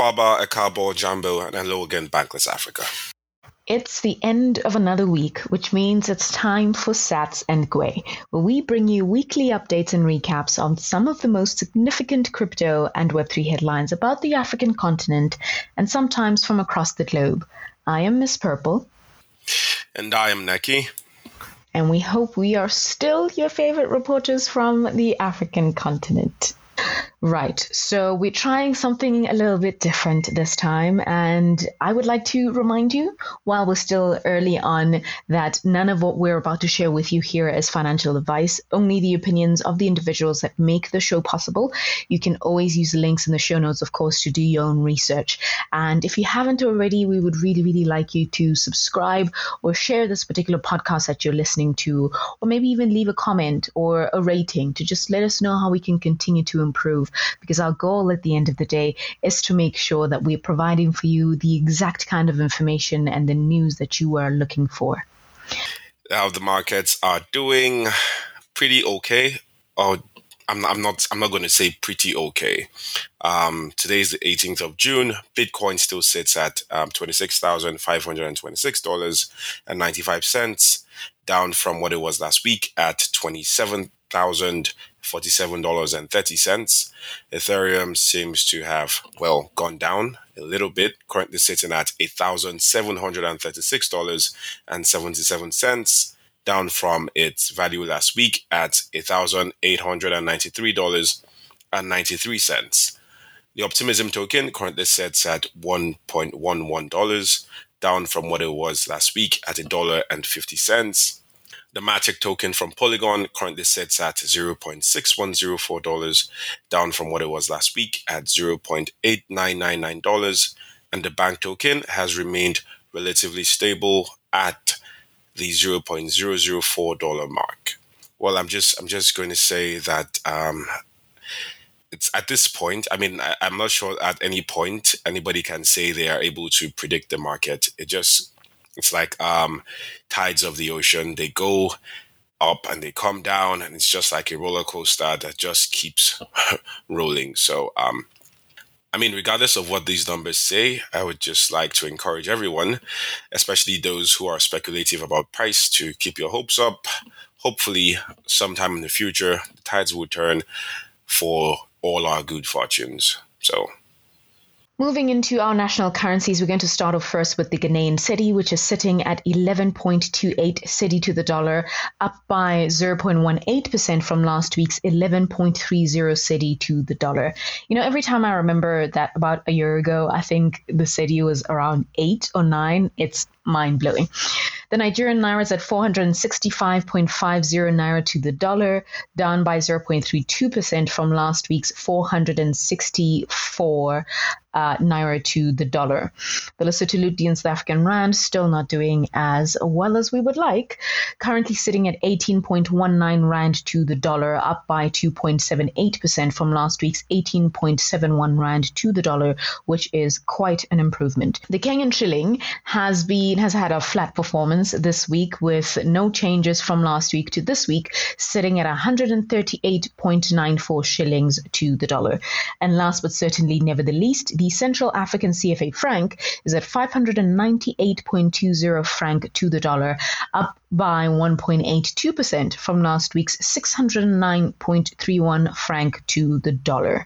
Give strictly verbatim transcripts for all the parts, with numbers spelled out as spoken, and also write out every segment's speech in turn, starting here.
Akwaaba, Akabo, Jambo, and hello again, Bankless Africa. It's the end of another week, which means it's time for Sats and Gwe, where we bring you weekly updates and recaps on some of the most significant crypto and Web three headlines about the African continent and sometimes from across the globe. I am Miss Purple. And I am Neki. And we hope we are still your favorite reporters from the African continent. Right, so we're trying something a little bit different this time, and I would like to remind you, while we're still early on, that none of what we're about to share with you here is financial advice, only the opinions of the individuals that make the show possible. You can always use the links in the show notes, of course, to do your own research. And if you haven't already, we would really, really like you to subscribe or share this particular podcast that you're listening to, or maybe even leave a comment or a rating to just let us know how we can continue to improve. Because our goal at the end of the day is to make sure that we're providing for you the exact kind of information and the news that you are looking for. How the markets are doing pretty okay. Oh, I'm, I'm not. I'm not going to say pretty okay. Um, today is the eighteenth of June. Bitcoin still sits at um, twenty-six thousand five hundred twenty-six dollars and ninety-five cents, down from what it was last week at twenty-seven thousand forty-seven dollars and thirty cents. Ethereum seems to have, well, gone down a little bit, currently sitting at eight thousand seven hundred thirty-six dollars and seventy-seven cents, down from its value last week at eight thousand eight hundred ninety-three dollars and ninety-three cents. The Optimism token currently sits at one point one one dollars, down from what it was last week at one dollar and fifty cents. The Matic token from Polygon currently sits at zero point six one zero four dollars, down from what it was last week at zero point eight nine nine nine dollars. And the Bank token has remained relatively stable at the zero point zero zero four dollars mark. Well, I'm just I'm just going to say that um, it's at this point, I mean, I, I'm not sure at any point anybody can say they are able to predict the market. It just It's like um, tides of the ocean. They go up and they come down, and it's just like a roller coaster that just keeps rolling. So, um, I mean, regardless of what these numbers say, I would just like to encourage everyone, especially those who are speculative about price, to keep your hopes up. Hopefully, sometime in the future, the tides will turn for all our good fortunes. So, moving into our national currencies, we're going to start off first with the Ghanaian cedi, which is sitting at eleven point two eight cedi to the dollar, up by zero point one eight percent from last week's eleven point three zero cedi to the dollar. You know, every time I remember that about a year ago, I think the cedi was around eight or nine. It's mind-blowing. The Nigerian naira is at four hundred sixty-five point five zero naira to the dollar, down by zero point three two percent from last week's four hundred sixty-four uh, naira to the dollar. The Lesotho Luti and South African rand still not doing as well as we would like, currently sitting at eighteen point one nine rand to the dollar, up by two point seven eight percent from last week's eighteen point seven one rand to the dollar, which is quite an improvement. The Kenyan shilling has been has had a flat performance this week with no changes from last week to this week, sitting at one hundred thirty-eight point nine four shillings to the dollar. And last but certainly never the least, the Central African C F A franc is at five hundred ninety-eight point two zero franc to the dollar, up by one point eight two percent from last week's six hundred nine point three one franc to the dollar.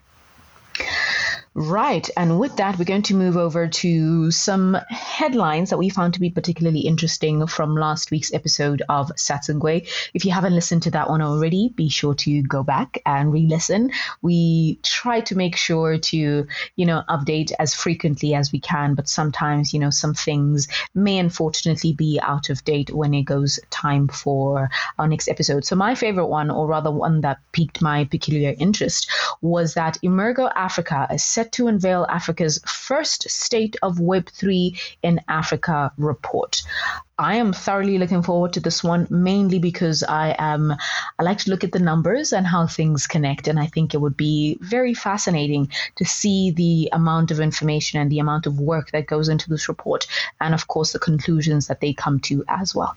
Right, and with that, we're going to move over to some headlines that we found to be particularly interesting from last week's episode of Sats and Gwe. If you haven't listened to that one already, be sure to go back and re-listen. We try to make sure to, you know, update as frequently as we can, but sometimes, you know, some things may unfortunately be out of date when it goes time for our next episode. So my favorite one, or rather one that piqued my peculiar interest, was that Emergo Africa is set to unveil Africa's first State of Web three in Africa report. I am thoroughly looking forward to this one, mainly because I am I like to look at the numbers and how things connect, and I think it would be very fascinating to see the amount of information and the amount of work that goes into this report, and of course the conclusions that they come to as well.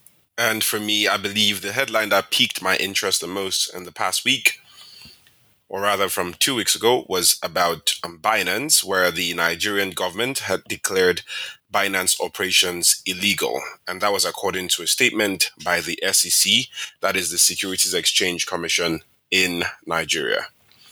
And for me, I believe the headline that piqued my interest the most in the past week or rather from two weeks ago, was about um, Binance, where the Nigerian government had declared Binance operations illegal. And that was according to a statement by the S E C, that is the Securities Exchange Commission in Nigeria.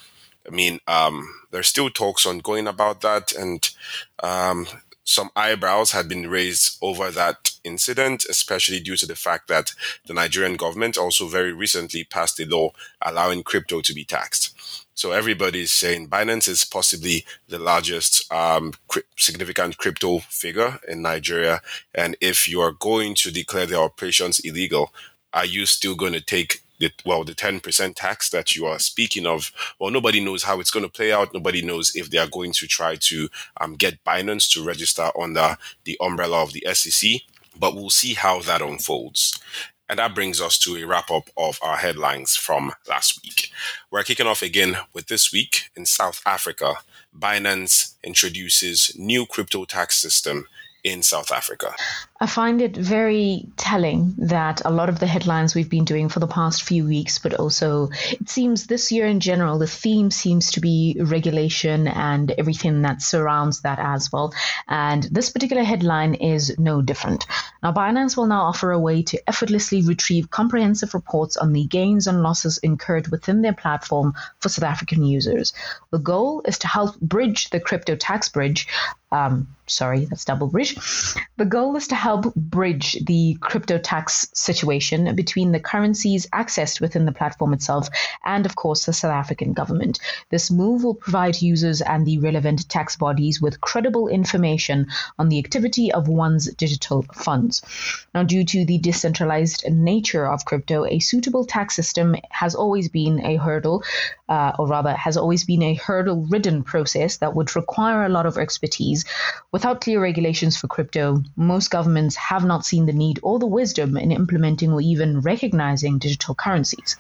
I mean, um, there's still talks ongoing about that, and um, some eyebrows had been raised over that incident, especially due to the fact that the Nigerian government also very recently passed a law allowing crypto to be taxed. So everybody is saying Binance is possibly the largest um, cri- significant crypto figure in Nigeria. And if you are going to declare their operations illegal, are you still going to take the, well, the ten percent tax that you are speaking of? Well, nobody knows how it's going to play out. Nobody knows if they are going to try to um, get Binance to register under the umbrella of the S E C. But we'll see how that unfolds. And that brings us to a wrap up of our headlines from last week. We're kicking off again with this week in South Africa. Binance introduces new crypto tax system in South Africa. I find it very telling that a lot of the headlines we've been doing for the past few weeks, but also it seems this year in general, the theme seems to be regulation and everything that surrounds that as well. And this particular headline is no different. Now, Binance will now offer a way to effortlessly retrieve comprehensive reports on the gains and losses incurred within their platform for South African users. The goal is to help bridge the crypto tax bridge. Um, sorry, that's double bridge. The goal is to help bridge the crypto tax situation between the currencies accessed within the platform itself and, of course, the South African government. This move will provide users and the relevant tax bodies with credible information on the activity of one's digital funds. Now, due to the decentralized nature of crypto, a suitable tax system has always been a hurdle, uh, or rather has always been a hurdle-ridden process that would require a lot of expertise. Without clear regulations for crypto, most governments have not seen the need or the wisdom in implementing or even recognizing digital currencies.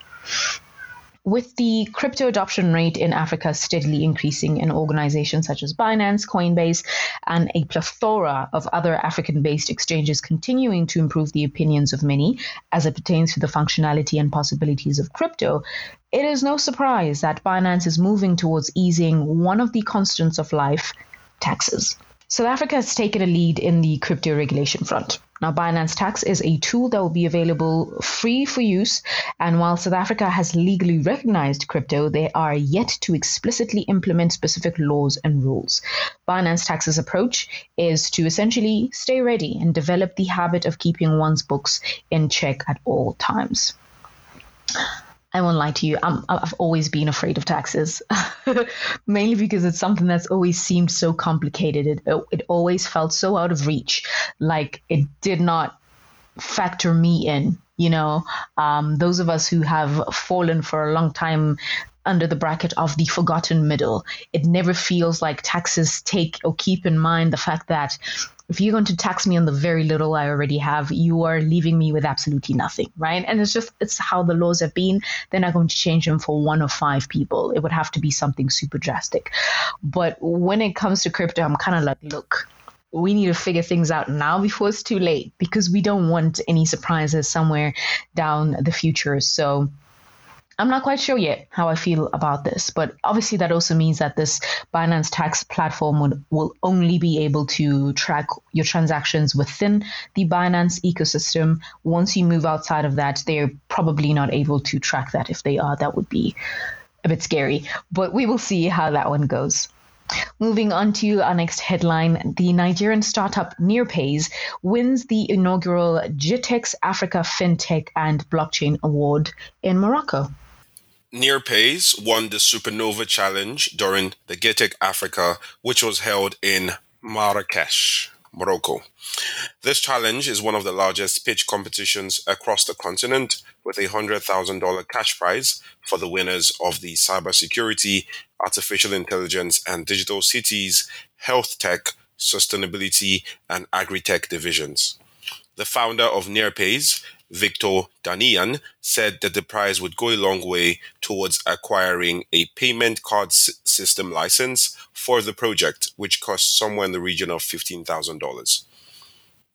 With the crypto adoption rate in Africa steadily increasing in organizations such as Binance, Coinbase, and a plethora of other African-based exchanges continuing to improve the opinions of many as it pertains to the functionality and possibilities of crypto, it is no surprise that Binance is moving towards easing one of the constants of life, taxes. South Africa has taken a lead in the crypto regulation front. Now, Binance Tax is a tool that will be available free for use, and while South Africa has legally recognized crypto, they are yet to explicitly implement specific laws and rules. Binance Tax's approach is to essentially stay ready and develop the habit of keeping one's books in check at all times. I won't lie to you, I'm, I've always been afraid of taxes, mainly because it's something that's always seemed so complicated. It, it always felt so out of reach, like it did not factor me in, you know. Um, those of us who have fallen for a long time under the bracket of the forgotten middle, it never feels like taxes take or keep in mind the fact that if you're going to tax me on the very little I already have, you are leaving me with absolutely nothing, right? And it's just, it's how the laws have been. They're not going to change them for one or five people. It would have to be something super drastic. But when it comes to crypto, I'm kind of like, look, we need to figure things out now before it's too late, because we don't want any surprises somewhere down the future. So I'm not quite sure yet how I feel about this, but obviously that also means that this Binance Tax platform would, will only be able to track your transactions within the Binance ecosystem. Once you move outside of that, they're probably not able to track that. If they are, that would be a bit scary, but we will see how that one goes. Moving on to our next headline, the Nigerian startup Nearpays wins the inaugural GITEX Africa FinTech and Blockchain Award in Morocco. Nearpays won the Supernova Challenge during the GITEC Africa, which was held in Marrakesh, Morocco. This challenge is one of the largest pitch competitions across the continent, with a one hundred thousand dollars cash prize for the winners of the cybersecurity, artificial intelligence and digital cities, health tech, sustainability, and agri-tech divisions. The founder of Nearpays, Victor Danian, said that the prize would go a long way towards acquiring a payment card s- system license for the project, which cost somewhere in the region of fifteen thousand dollars.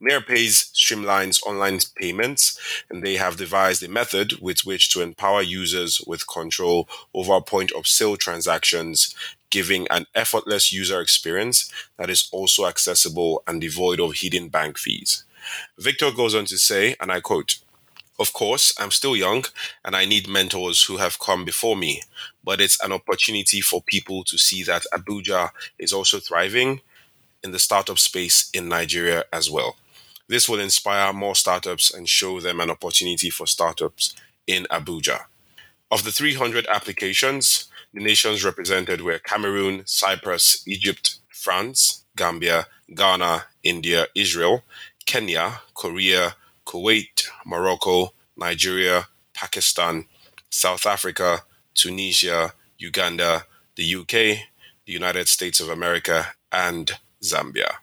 Nearpays streamlines online payments, and they have devised a method with which to empower users with control over point of sale transactions, giving an effortless user experience that is also accessible and devoid of hidden bank fees. Victor goes on to say, and I quote, "Of course, I'm still young and I need mentors who have come before me, but it's an opportunity for people to see that Abuja is also thriving in the startup space in Nigeria as well. This will inspire more startups and show them an opportunity for startups in Abuja." Of the three hundred applications, the nations represented were Cameroon, Cyprus, Egypt, France, Gambia, Ghana, India, Israel, Kenya, Korea, Kuwait, Morocco, Nigeria, Pakistan, South Africa, Tunisia, Uganda, the U K, the United States of America, and Zambia.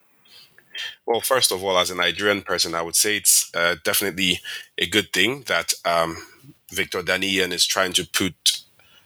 Well, first of all, as a Nigerian person, I would say it's uh, definitely a good thing that um, Victor Daniyan is trying to put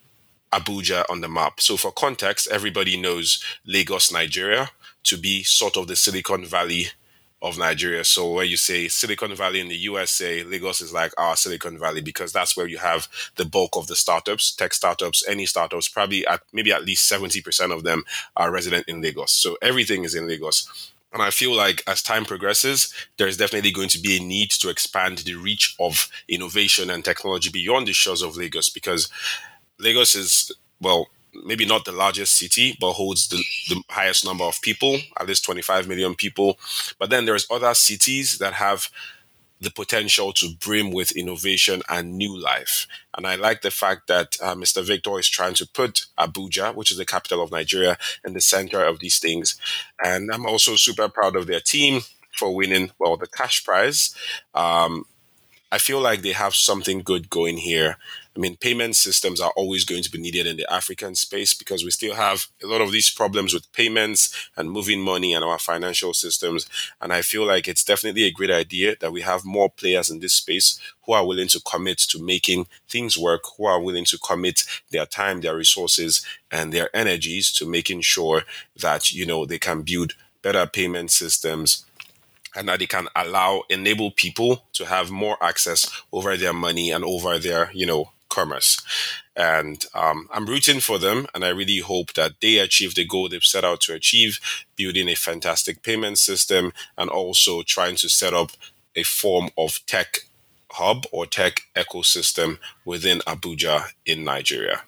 Abuja on the map. So for context, everybody knows Lagos, Nigeria, to be sort of the Silicon Valley of Nigeria. So where you say Silicon Valley in the U S A, Lagos is like our Silicon Valley because that's where you have the bulk of the startups, tech startups, any startups, probably at maybe at least seventy percent of them are resident in Lagos. So everything is in Lagos. And I feel like as time progresses, there's definitely going to be a need to expand the reach of innovation and technology beyond the shores of Lagos because Lagos is, well, maybe not the largest city, but holds the, the highest number of people, at least twenty-five million people. But then there's other cities that have the potential to brim with innovation and new life. And I like the fact that uh, Mister Victor is trying to put Abuja, which is the capital of Nigeria, in the center of these things. And I'm also super proud of their team for winning, well, the cash prize. Um, I feel like they have something good going here. I mean, payment systems are always going to be needed in the African space because we still have a lot of these problems with payments and moving money and our financial systems. And I feel like it's definitely a great idea that we have more players in this space who are willing to commit to making things work, who are willing to commit their time, their resources, and their energies to making sure that, you know, they can build better payment systems and that they can allow, enable people to have more access over their money and over their, you know, commerce. And um, I'm rooting for them, and I really hope that they achieve the goal they've set out to achieve, building a fantastic payment system and also trying to set up a form of tech hub or tech ecosystem within Abuja in Nigeria.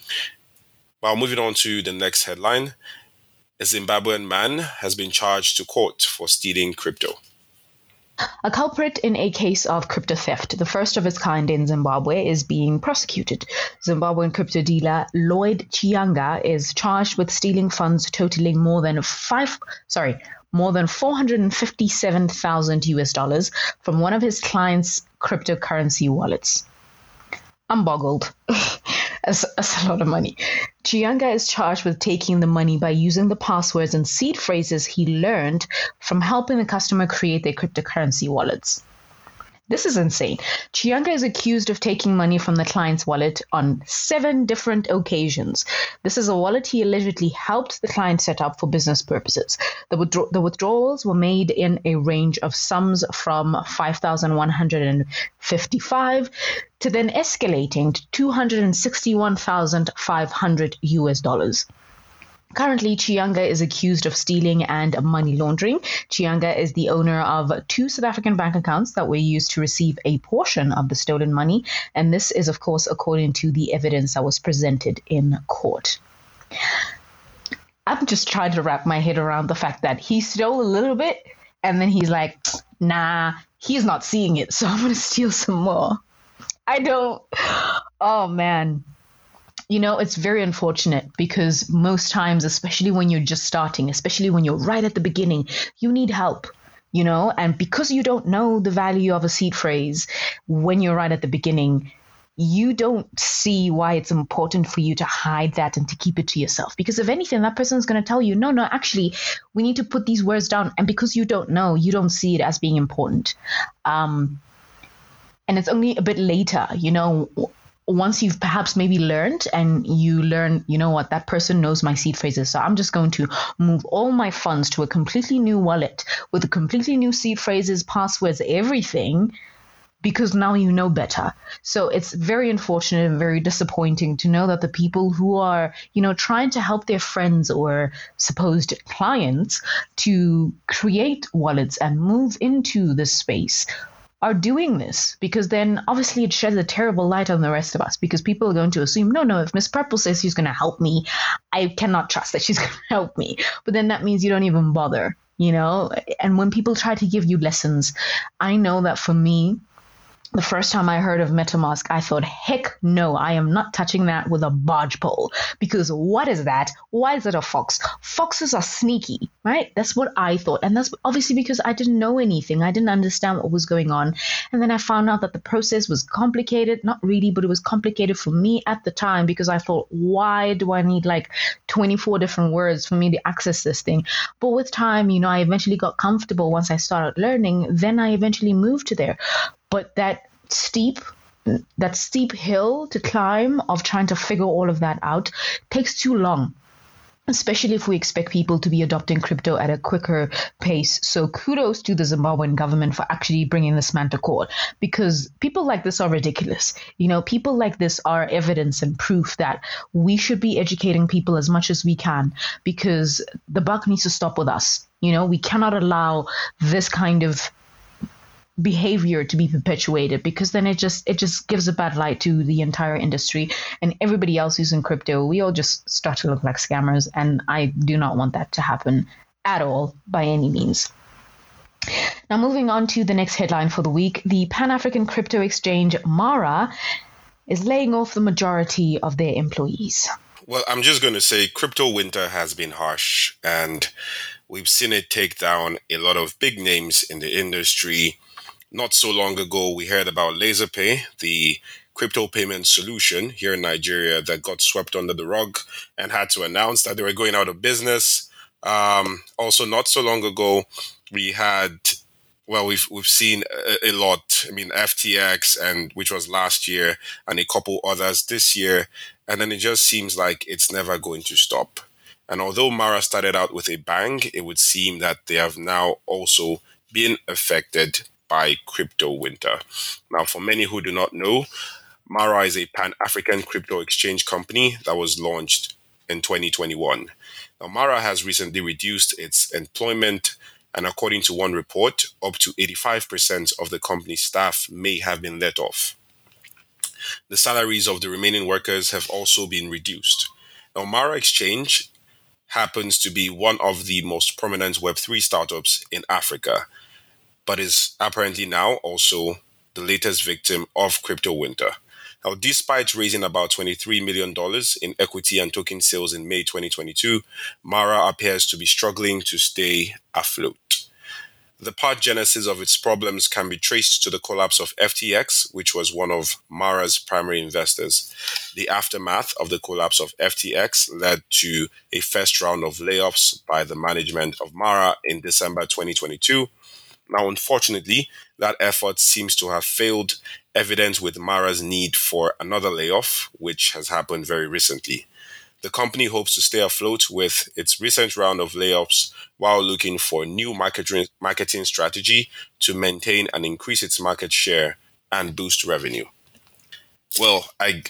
Well, moving on to the next headline. A Zimbabwean man has been charged to court for stealing crypto. A culprit in a case of crypto theft, the first of its kind in Zimbabwe, is being prosecuted. Zimbabwean crypto dealer Lloyd Chianga is charged with stealing funds totaling more than five, sorry, more than four hundred fifty-seven thousand U S dollars from one of his clients' cryptocurrency wallets. I'm boggled. That's, that's a lot of money. Chianga is charged with taking the money by using the passwords and seed phrases he learned from helping the customer create their cryptocurrency wallets. This is insane. Chianga is accused of taking money from the client's wallet on seven different occasions. This is a wallet he allegedly helped the client set up for business purposes. The, withdraw- the withdrawals were made in a range of sums from five thousand one hundred fifty-five to then escalating to two hundred sixty-one thousand five hundred U S dollars. Currently, Chianga is accused of stealing and money laundering. Chianga is the owner of two South African bank accounts that were used to receive a portion of the stolen money. And this is, of course, according to the evidence that was presented in court. I'm just trying to wrap my head around the fact that he stole a little bit and then he's like, nah, he's not seeing it, so I'm going to steal some more. I don't. Oh, man. You know, it's very unfortunate because most times, especially when you're just starting, especially when you're right at the beginning, you need help, you know, and because you don't know the value of a seed phrase when you're right at the beginning, you don't see why it's important for you to hide that and to keep it to yourself. Because if anything, that person's going to tell you, no, no, actually, we need to put these words down. And because you don't know, you don't see it as being important. Um, and it's only a bit later, you know, once you've perhaps maybe learned and you learn, you know what, that person knows my seed phrases. So I'm just going to move all my funds to a completely new wallet with a completely new seed phrases, passwords, everything, because now you know better. So it's very unfortunate and very disappointing to know that the people who are, you know, trying to help their friends or supposed clients to create wallets and move into this space are doing this, because then obviously it sheds a terrible light on the rest of us, because people are going to assume, no, no, if Miss Purple says she's going to help me, I cannot trust that she's going to help me. But then that means you don't even bother, you know? And when people try to give you lessons, I know that for me, the first time I heard of MetaMask, I thought, heck no, I am not touching that with a barge pole. Because what is that? Why is it a fox? Foxes are sneaky, right? That's what I thought. And that's obviously because I didn't know anything. I didn't understand what was going on. And then I found out that the process was complicated. Not really, but it was complicated for me at the time, because I thought, why do I need like twenty-four different words for me to access this thing? But with time, you know, I eventually got comfortable once I started learning. Then I eventually moved to there. But that steep, that steep hill to climb of trying to figure all of that out takes too long, especially if we expect people to be adopting crypto at a quicker pace. So kudos to the Zimbabwean government for actually bringing this man to court, because people like this are ridiculous. You know, people like this are evidence and proof that we should be educating people as much as we can, because the buck needs to stop with us. You know, we cannot allow this kind of behavior to be perpetuated, because then it just it just gives a bad light to the entire industry and everybody else using crypto. We all just start to look like scammers, and I do not want that to happen at all by any means. Now, moving on to the next headline for the week, the Pan-African crypto exchange Mara is laying off the majority of their employees. Well, I'm just going to say crypto winter has been harsh, and we've seen it take down a lot of big names in the industry. Not so long ago, we heard about LaserPay, the crypto payment solution here in Nigeria that got swept under the rug and had to announce that they were going out of business. Um, also, not so long ago, we had, well, we've we've seen a, a lot. I mean, F T X, and which was last year, and a couple others this year. And then it just seems like it's never going to stop. And although Mara started out with a bang, it would seem that they have now also been affected by crypto winter. Now, for many who do not know, Mara is a Pan-African crypto exchange company that was launched in twenty twenty-one. Now, Mara has recently reduced its employment, and according to one report, up to eighty-five percent of the company's staff may have been let off. The salaries of the remaining workers have also been reduced. Now, Mara Exchange happens to be one of the most prominent Web three startups in Africa, but is apparently now also the latest victim of crypto winter. Now, despite raising about twenty-three million dollars in equity and token sales in May twenty twenty-two, Mara appears to be struggling to stay afloat. The part genesis of its problems can be traced to the collapse of F T X, which was one of Mara's primary investors. The aftermath of the collapse of F T X led to a first round of layoffs by the management of Mara in December twenty twenty-two. Now, unfortunately, that effort seems to have failed, evident with Mara's need for another layoff, which has happened very recently. The company hopes to stay afloat with its recent round of layoffs while looking for new marketing marketing strategy to maintain and increase its market share and boost revenue. Well, I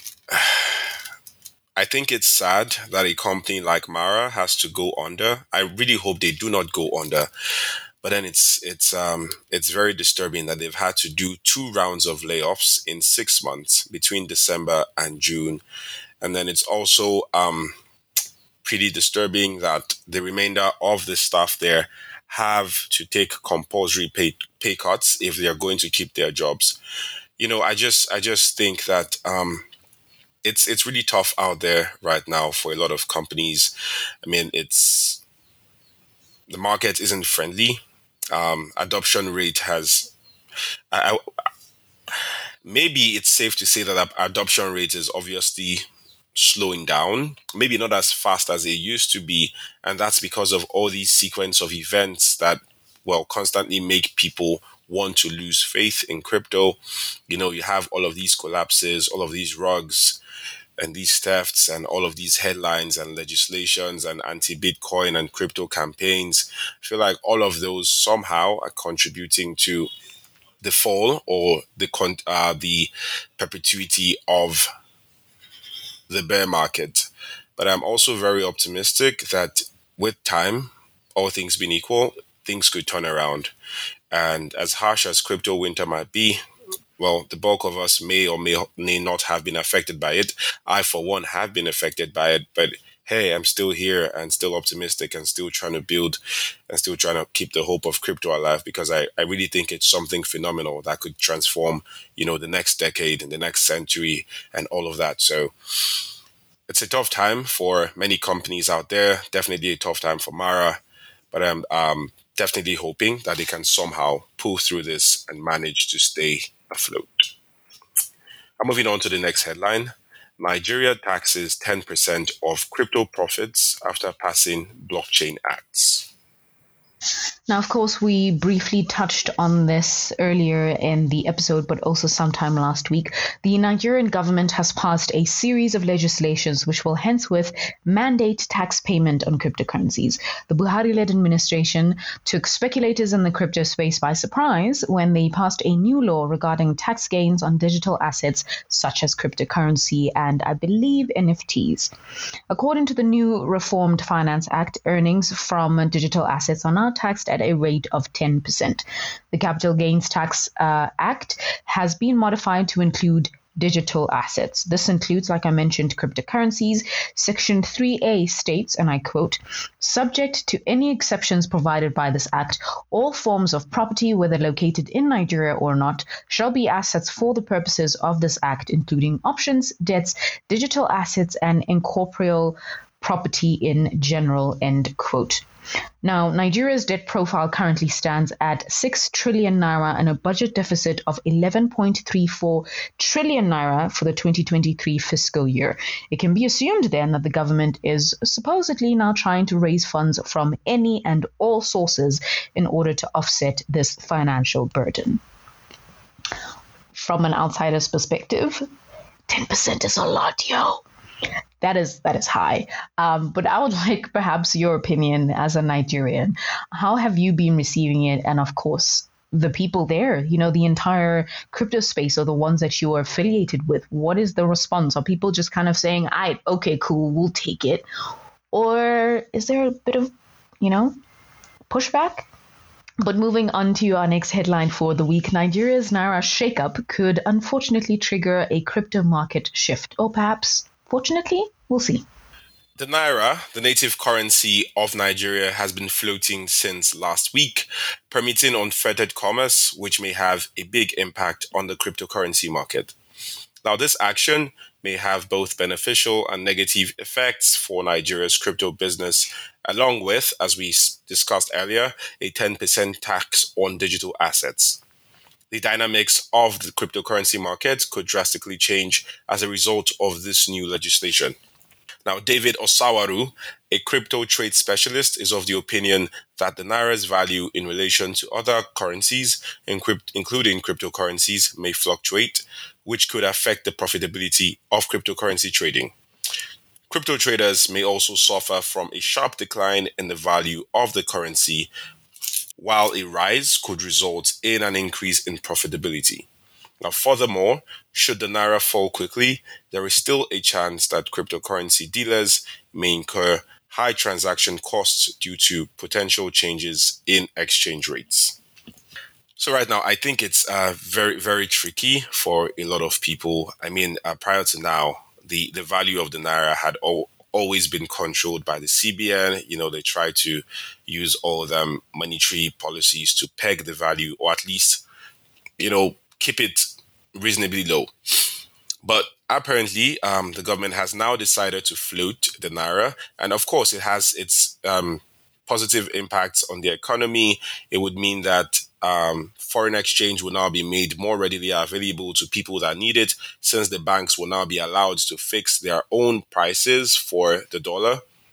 I think it's sad that a company like Mara has to go under. I really hope they do not go under. But then it's it's um it's very disturbing that they've had to do two rounds of layoffs in six months between December and June. And then it's also um pretty disturbing that the remainder of the staff there have to take compulsory pay pay cuts if they are going to keep their jobs. You know, I just I just think that um it's it's really tough out there right now for a lot of companies. I mean, it's the market isn't friendly. Um, adoption rate has, I, I, maybe it's safe to say that the adoption rate is obviously slowing down, maybe not as fast as it used to be. And that's because of all these sequence of events that, well, constantly make people want to lose faith in crypto. You know, you have all of these collapses, all of these rugs, and these thefts and all of these headlines and legislations and anti-Bitcoin and crypto campaigns. I feel like all of those somehow are contributing to the fall or the con- uh, the perpetuity of the bear market. But I'm also very optimistic that with time, all things being equal, things could turn around. And as harsh as crypto winter might be, well, the bulk of us may or may, may not have been affected by it. I, for one, have been affected by it, but hey, I'm still here and still optimistic and still trying to build and still trying to keep the hope of crypto alive because I, I really think it's something phenomenal that could transform, you know, the next decade and the next century and all of that. So it's a tough time for many companies out there. Definitely a tough time for Mara, but I'm um, definitely hoping that they can somehow pull through this and manage to stay afloat. I'm moving on to the next headline. Nigeria taxes ten percent of crypto profits after passing blockchain acts. Now, of course, we briefly touched on this earlier in the episode, but also sometime last week. The Nigerian government has passed a series of legislations which will henceforth mandate tax payment on cryptocurrencies. The Buhari-led administration took speculators in the crypto space by surprise when they passed a new law regarding tax gains on digital assets such as cryptocurrency and, I believe, N F Ts. According to the new Reformed Finance Act, earnings from digital assets are now taxed at a rate of ten percent. The Capital Gains Tax uh, Act has been modified to include digital assets. This includes, like I mentioned, cryptocurrencies. Section three A states, and I quote, "Subject to any exceptions provided by this act, all forms of property, whether located in Nigeria or not, shall be assets for the purposes of this act, including options, debts, digital assets, and incorporeal property in general," end quote. Now, Nigeria's debt profile currently stands at six trillion naira and a budget deficit of eleven point three four trillion naira for the twenty twenty-three fiscal year. It can be assumed then that the government is supposedly now trying to raise funds from any and all sources in order to offset this financial burden. From an outsider's perspective, ten percent is a lot, yo. That is that is high. Um, but I would like perhaps your opinion as a Nigerian. How have you been receiving it? And of course, the people there, you know, the entire crypto space or the ones that you are affiliated with. What is the response? Are people just kind of saying, "I okay, cool, we'll take it," or is there a bit of, you know, pushback? But moving on to our next headline for the week, Nigeria's Naira shakeup could unfortunately trigger a crypto market shift, or perhaps fortunately, we'll see. The Naira, the native currency of Nigeria, has been floating since last week, permitting unfettered commerce, which may have a big impact on the cryptocurrency market. Now, this action may have both beneficial and negative effects for Nigeria's crypto business, along with, as we discussed earlier, a ten percent tax on digital assets. The dynamics of the cryptocurrency market could drastically change as a result of this new legislation. Now, David Osawaru, a crypto trade specialist, is of the opinion that the Naira's value in relation to other currencies, including cryptocurrencies, may fluctuate, which could affect the profitability of cryptocurrency trading. Crypto traders may also suffer from a sharp decline in the value of the currency, while a rise could result in an increase in profitability. Now, furthermore, should the Naira fall quickly, there is still a chance that cryptocurrency dealers may incur high transaction costs due to potential changes in exchange rates. So right now, I think it's uh, very, very tricky for a lot of people. I mean, uh, prior to now, the, the value of the Naira had all, always been controlled by the C B N. You know, they try to use all of them monetary policies to peg the value, or at least, you know, keep it reasonably low. But apparently, um, the government has now decided to float the Naira. And of course, it has its um, positive impacts on the economy. It would mean that um, foreign exchange will now be made more readily available to people that need it, since the banks will now be allowed to fix their own prices for the dollar.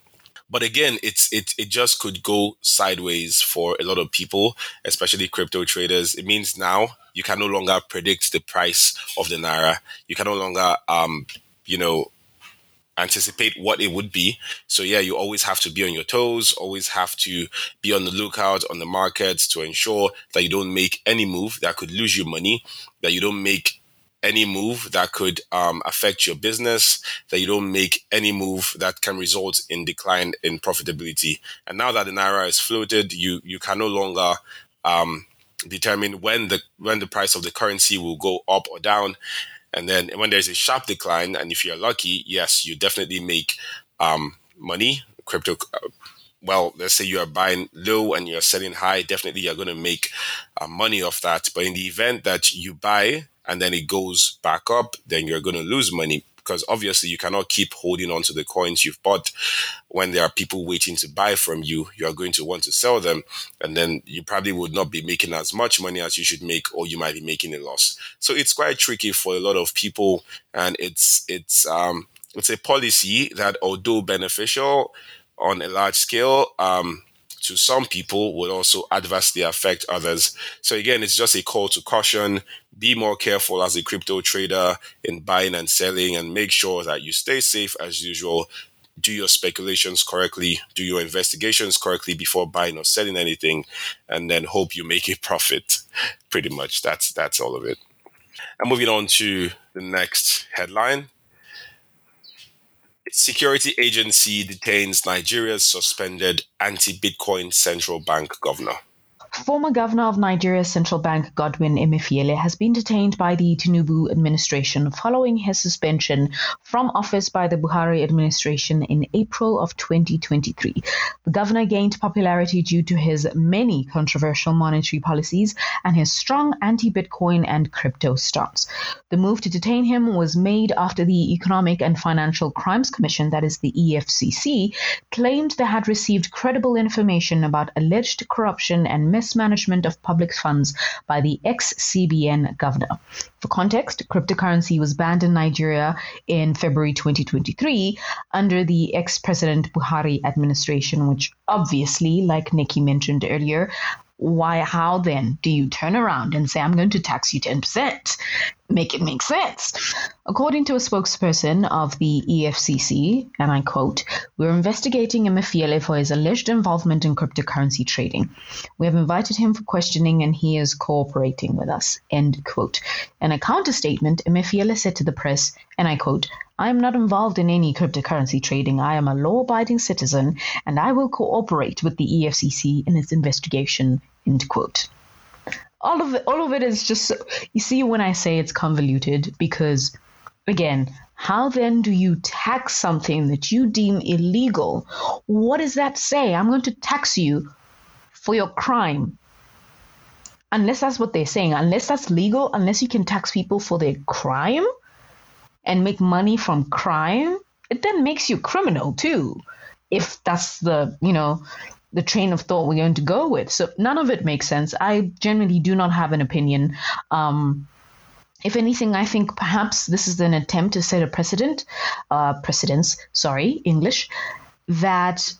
But again, it's it it just could go sideways for a lot of people, especially crypto traders. It means now you can no longer predict the price of the naira. You can no longer um you know anticipate what it would be. So yeah, you always have to be on your toes, always have to be on the lookout on the markets to ensure that you don't make any move that could lose you money, that you don't make any move that could um, affect your business, that you don't make any move that can result in decline in profitability. And now that the naira is floated, you you can no longer um, determine when the when the price of the currency will go up or down. And then when there's a sharp decline, and if you're lucky, yes, you definitely make um, money. Crypto, uh, well, let's say you are buying low and you're selling high, definitely you're going to make uh, money off that. But in the event that you buy and then it goes back up, then you're going to lose money, because obviously you cannot keep holding on to the coins you've bought. When there are people waiting to buy from you, you're going to want to sell them, and then you probably would not be making as much money as you should make, or you might be making a loss. So it's quite tricky for a lot of people, and it's it's um it's a policy that, although beneficial on a large scale, um to some people, will also adversely affect others. So again, it's just a call to caution. Be more careful as a crypto trader in buying and selling, and make sure that you stay safe as usual. Do your speculations correctly, do your investigations correctly before buying or selling anything, and then hope you make a profit. Pretty much, that's that's all of it. And moving on to the next headline. Security agency detains Nigeria's suspended anti-Bitcoin central bank governor. Former governor of Nigeria's central bank, Godwin Emefiele, has been detained by the Tinubu administration following his suspension from office by the Buhari administration in April of twenty twenty-three. The governor gained popularity due to his many controversial monetary policies and his strong anti-Bitcoin and crypto stance. The move to detain him was made after the Economic and Financial Crimes Commission, that is the E F C C, claimed they had received credible information about alleged corruption and mismanagement of public funds by the ex-C B N governor. For context, cryptocurrency was banned in Nigeria in February twenty twenty-three under the ex-President Buhari administration, which obviously, like Nikki mentioned earlier, why, how then do you turn around and say, I'm going to tax you ten percent? Make it make sense. According to a spokesperson of the E F C C, and I quote, "We're investigating Emefiele for his alleged involvement in cryptocurrency trading. We have invited him for questioning and he is cooperating with us," end quote. In a counter statement, Emefiele said to the press, and I quote, "I am not involved in any cryptocurrency trading. I am a law-abiding citizen and I will cooperate with the E F C C in its investigation," end quote. All of it, all of it is just, so, you see, when I say it's convoluted, because, again, how then do you tax something that you deem illegal? What does that say? I'm going to tax you for your crime. Unless that's what they're saying, unless that's legal, unless you can tax people for their crime and make money from crime, it then makes you criminal too, if that's the, you know, the train of thought we're going to go with. So none of it makes sense. I generally do not have an opinion. Um, if anything, I think perhaps this is an attempt to set a precedent, uh, precedence, sorry, English, that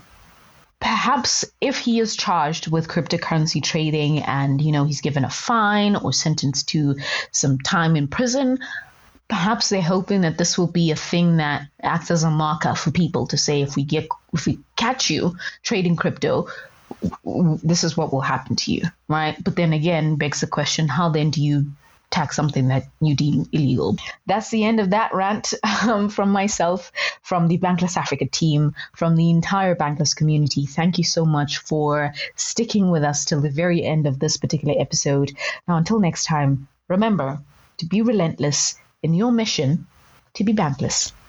perhaps if he is charged with cryptocurrency trading and, you know, he's given a fine or sentenced to some time in prison, perhaps they're hoping that this will be a thing that acts as a marker for people to say, if we get, if we catch you trading crypto, this is what will happen to you, right? But then again, begs the question, how then do you tax something that you deem illegal? That's the end of that rant um, from myself, from the Bankless Africa team, from the entire Bankless community. Thank you so much for sticking with us till the very end of this particular episode. Now, until next time, remember to be relentless in your mission to be bankless.